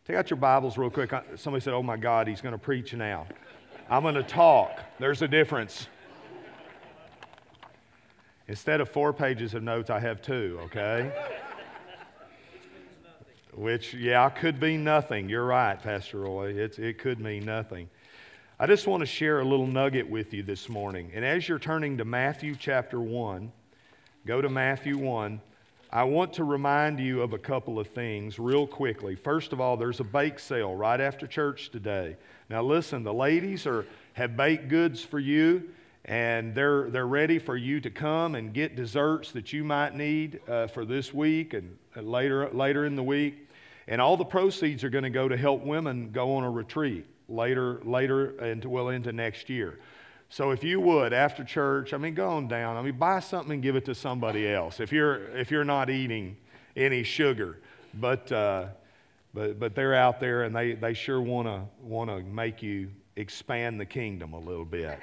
Take out your Bibles real quick. Somebody said, oh my God, he's going to preach now. I'm going to talk. There's a difference. Instead of 4 pages of notes, I have 2, okay? Which, could be nothing. You're right, Pastor Roy. It could mean nothing. I just want to share a little nugget with you this morning. And as you're turning to Matthew chapter 1, go to Matthew 1. I want to remind you of a couple of things real quickly. First of all, there's a bake sale right after church today. Now listen, the ladies have baked goods for you, and they're ready for you to come and get desserts that you might need for this week and later in the week. And all the proceeds are going to go to help women go on a retreat later into next year. So if you would, after church, go on down. Buy something and give it to somebody else if you're not eating any sugar. But they're out there, and they sure want to make you expand the kingdom a little bit.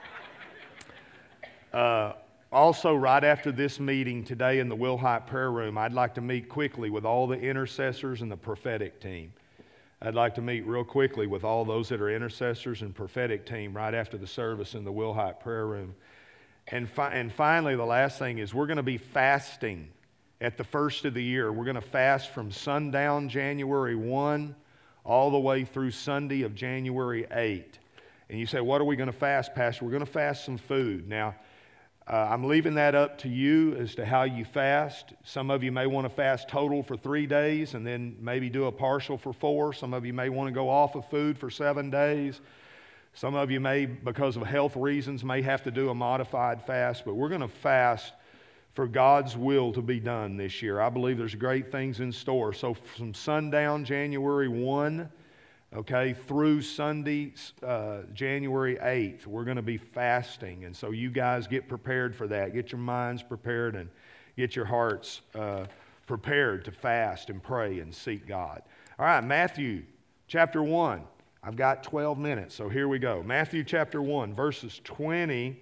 Also, right after this meeting today in the Wilhite Prayer Room, I'd like to meet quickly with all the intercessors and the prophetic team. I'd like to meet real quickly with all those that are intercessors and prophetic team right after the service in the Wilhite Prayer Room. And finally, the last thing is we're going to be fasting at the first of the year. We're going to fast from sundown January 1 all the way through Sunday of January 8. And you say, what are we going to fast, Pastor? We're going to fast some food. Now, I'm leaving that up to you as to how you fast. Some of you may want to fast total for 3 days and then maybe do a partial for 4. Some of you may want to go off of food for 7 days. Some of you may, because of health reasons, may have to do a modified fast. But we're going to fast for God's will to be done this year. I believe there's great things in store. So from sundown January 1, through Sunday, January 8th, we're going to be fasting. And so you guys get prepared for that. Get your minds prepared and get your hearts prepared to fast and pray and seek God. All right, Matthew chapter 1. I've got 12 minutes, so here we go. Matthew chapter 1, verses 20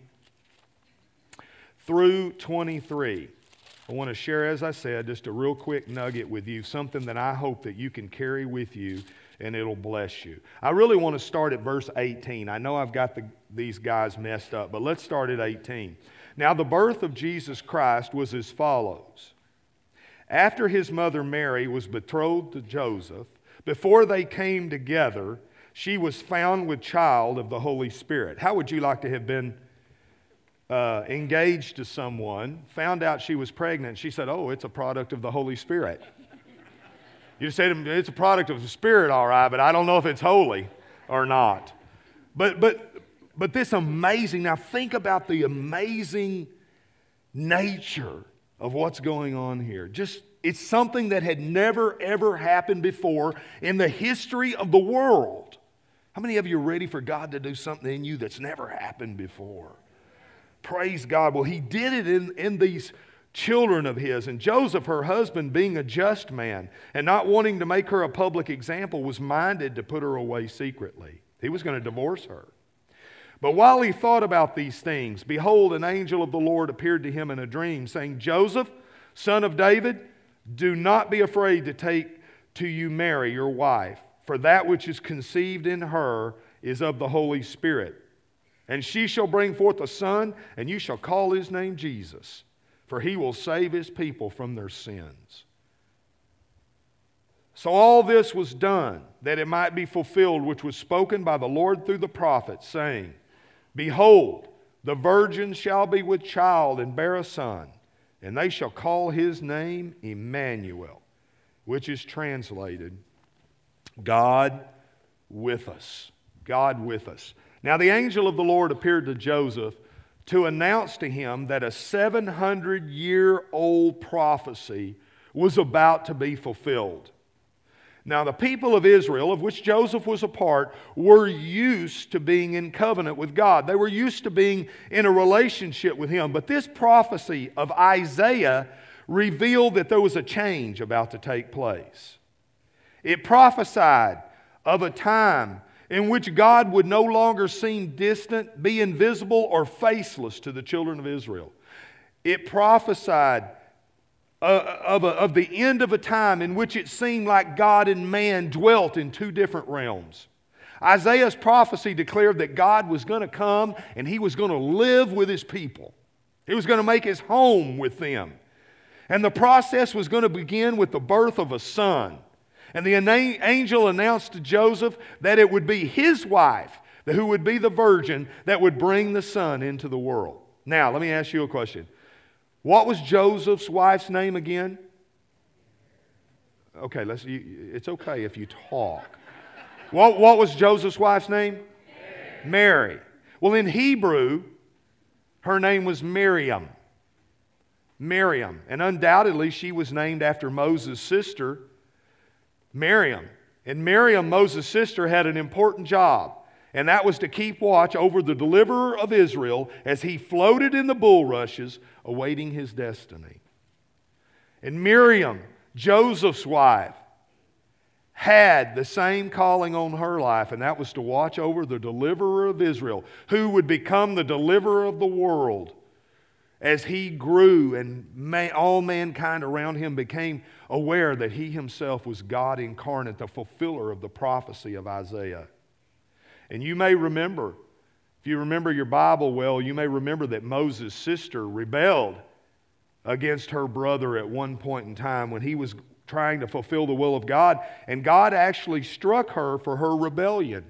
through 23. I want to share, as I said, just a real quick nugget with you, something that I hope that you can carry with you and it'll bless you. I really want to start at verse 18. I know I've got these guys messed up, but let's start at 18. Now the birth of Jesus Christ was as follows. After his mother Mary was betrothed to Joseph, before they came together, she was found with child of the Holy Spirit. How would you like to have been engaged to someone, found out she was pregnant, she said, oh, it's a product of the Holy Spirit. You say to them, it's a product of the Spirit, all right, but I don't know if it's holy or not. But this amazing, now think about the amazing nature of what's going on here. It's something that had never, ever happened before in the history of the world. How many of you are ready for God to do something in you that's never happened before? Praise God. Well, he did it in these children of his. And Joseph, her husband, being a just man and not wanting to make her a public example, was minded to put her away secretly. He was going to divorce her. But while he thought about these things, behold, an angel of the Lord appeared to him in a dream, saying, Joseph, son of David, do not be afraid to take to you Mary, your wife, for that which is conceived in her is of the Holy Spirit. And she shall bring forth a son, and you shall call his name Jesus, for he will save his people from their sins. So all this was done, that it might be fulfilled, which was spoken by the Lord through the prophet, saying, Behold, the virgin shall be with child and bear a son, and they shall call his name Emmanuel, which is translated, God with us. God with us. Now the angel of the Lord appeared to Joseph to announce to him that a 700-year-old prophecy was about to be fulfilled. Now the people of Israel, of which Joseph was a part, were used to being in covenant with God. They were used to being in a relationship with him. But this prophecy of Isaiah revealed that there was a change about to take place. It prophesied of a time in which God would no longer seem distant, be invisible, or faceless to the children of Israel. It prophesied of the end of a time in which it seemed like God and man dwelt in two different realms. Isaiah's prophecy declared that God was going to come and He was going to live with His people. He was going to make His home with them. And the process was going to begin with the birth of a son. And the angel announced to Joseph that it would be his wife, who would be the virgin, that would bring the son into the world. Now, let me ask you a question. What was Joseph's wife's name again? Okay, it's okay if you talk. What was Joseph's wife's name? Mary. Well, in Hebrew, her name was Miriam. Miriam. And undoubtedly, she was named after Moses' sister, Miriam. And Miriam, Moses' sister, had an important job. And that was to keep watch over the deliverer of Israel as he floated in the bulrushes awaiting his destiny. And Miriam, Joseph's wife, had the same calling on her life, and that was to watch over the deliverer of Israel, who would become the deliverer of the world as he grew and all mankind around him became aware that he himself was God incarnate, the fulfiller of the prophecy of Isaiah. And you may remember, if you remember your Bible well, you may remember that Moses' sister rebelled against her brother at one point in time when he was trying to fulfill the will of God, and God actually struck her for her rebellion.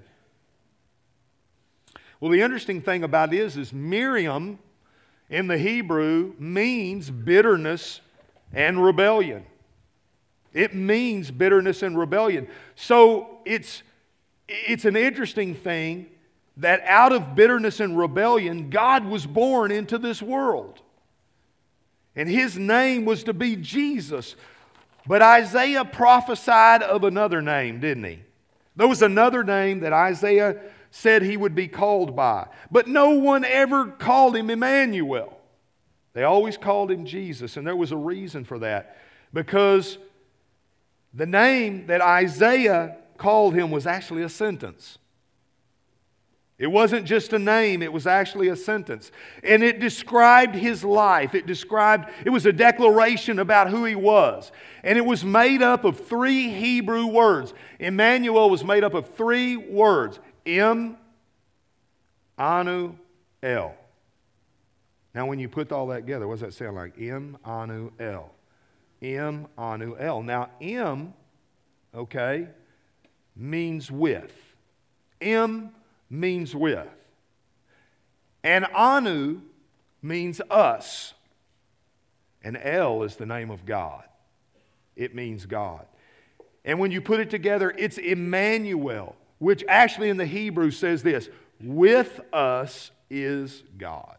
Well, the interesting thing about it is Miriam in the Hebrew means bitterness and rebellion. It means bitterness and rebellion. So it's an interesting thing that out of bitterness and rebellion, God was born into this world. And His name was to be Jesus. But Isaiah prophesied of another name, didn't he? There was another name that Isaiah said he would be called by. But no one ever called Him Emmanuel. They always called Him Jesus, and there was a reason for that. Because the name that Isaiah called Him was actually a sentence. It wasn't just a name, it was actually a sentence. And it described His life. It was a declaration about who He was. And it was made up of 3 Hebrew words. Emmanuel was made up of 3 words. Im, Anu, El. Now when you put all that together, what does that sound like? Im, Anu, El. Im, Anu, El. Now Im, okay, means with. Im means with. And Anu means us. And El is the name of God. It means God. And when you put it together, it's Emmanuel, which actually in the Hebrew says this: with us is God.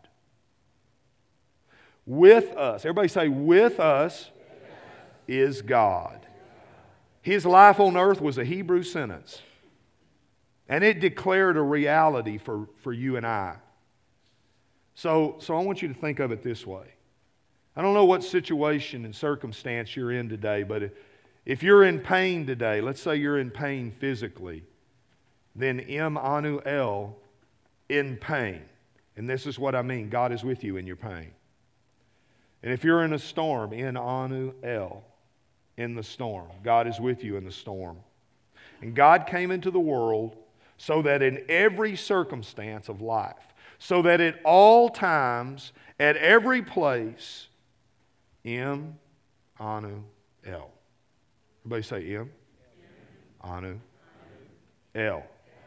With us. Everybody say, with us is God. His life on earth was a Hebrew sentence. And it declared a reality for you and I. So I want you to think of it this way. I don't know what situation and circumstance you're in today, but if you're in pain today, let's say you're in pain physically, then Im, Anu, El, in pain. And this is what I mean. God is with you in your pain. And if you're in a storm, in Anu, El, in the storm. God is with you in the storm. And God came into the world so that in every circumstance of life, so that at all times, at every place, Im, Anu, El. Everybody say Im, Anu, El.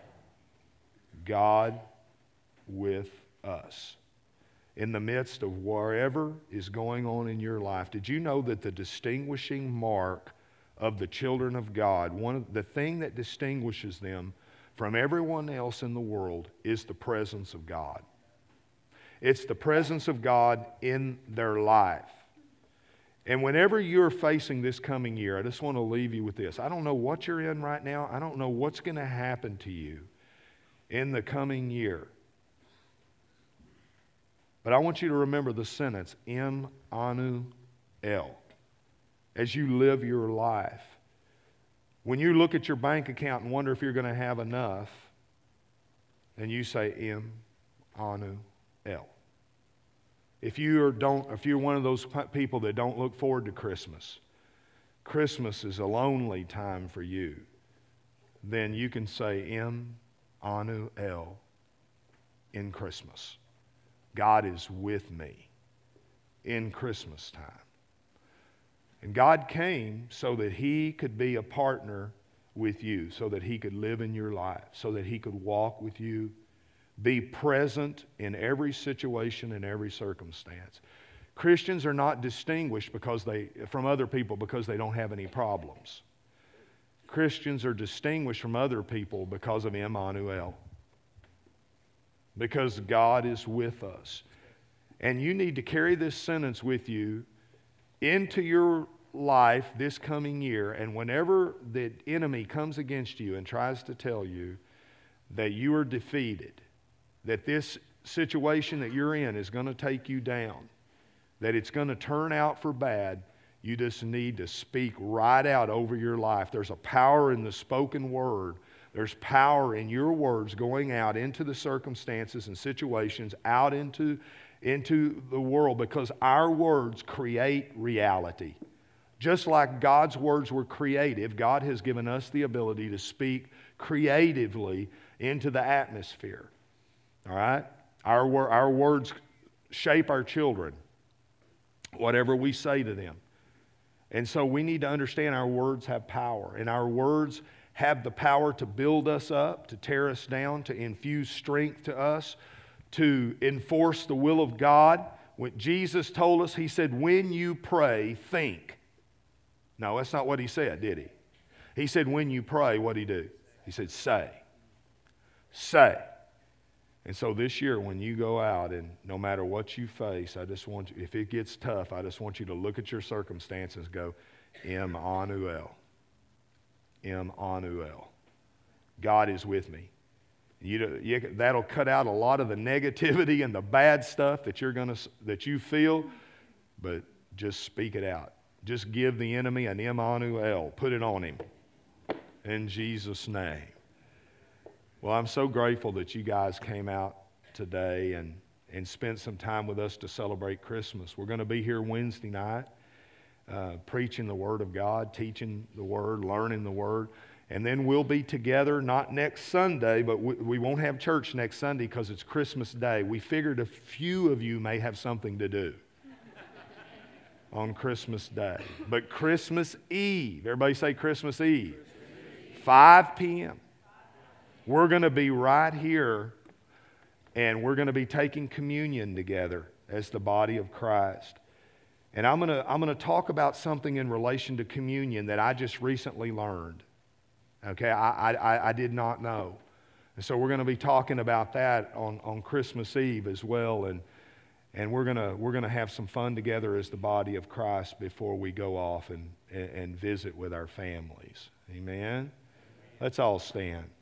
God with us. In the midst of whatever is going on in your life. Did you know that the distinguishing mark of the children of God, the thing that distinguishes them from everyone else in the world is the presence of God. It's the presence of God in their life. And whenever you're facing this coming year, I just want to leave you with this. I don't know what you're in right now. I don't know what's going to happen to you in the coming year. But I want you to remember the sentence, Im, Anu, El, as you live your life. When you look at your bank account and wonder if you're going to have enough, then you say Im, Anu, El. If you're one of those people that don't look forward to Christmas, Christmas is a lonely time for you, then you can say Emmanuel in Christmas. God is with me in Christmas time. And God came so that He could be a partner with you, so that He could live in your life, so that He could walk with you, be present in every situation and every circumstance. Christians are not distinguished from other people because they don't have any problems. Christians are distinguished from other people because of Emmanuel. Because God is with us. And you need to carry this sentence with you into your life this coming year. And whenever the enemy comes against you and tries to tell you that you are defeated, that this situation that you're in is going to take you down, that it's going to turn out for bad, you just need to speak right out over your life. There's a power in the spoken word. There's power in your words going out into the circumstances and situations, out into the world, because our words create reality. Just like God's words were creative, God has given us the ability to speak creatively into the atmosphere. All right? Our words shape our children, whatever we say to them. And so we need to understand our words have power, and our words have the power to build us up, to tear us down, to infuse strength to us, to enforce the will of God. When Jesus told us, He said, when you pray, think. No, that's not what He said, did He? He said, when you pray, what'd He do? He said, say. Say. And so this year, when you go out and no matter what you face, I just want you, if it gets tough, I just want you to look at your circumstances and go, Emmanuel. Emmanuel. God is with me. That'll cut out a lot of the negativity and the bad stuff that you feel, but just speak it out. Just give the enemy an Emmanuel. Put it on him. In Jesus' name. Well, I'm so grateful that you guys came out today and spent some time with us to celebrate Christmas. We're going to be here Wednesday night, preaching the Word of God, teaching the Word, learning the Word. And then we'll be together, not next Sunday, but we won't have church next Sunday because it's Christmas Day. We figured a few of you may have something to do on Christmas Day. But Christmas Eve, everybody say Christmas Eve, 5 p.m. We're going to be right here, and we're going to be taking communion together as the body of Christ. And I'm going to talk about something in relation to communion that I just recently learned. Okay, I did not know. And so we're going to be talking about that on Christmas Eve as well, and we're going to have some fun together as the body of Christ before we go off and visit with our families. Amen. Let's all stand.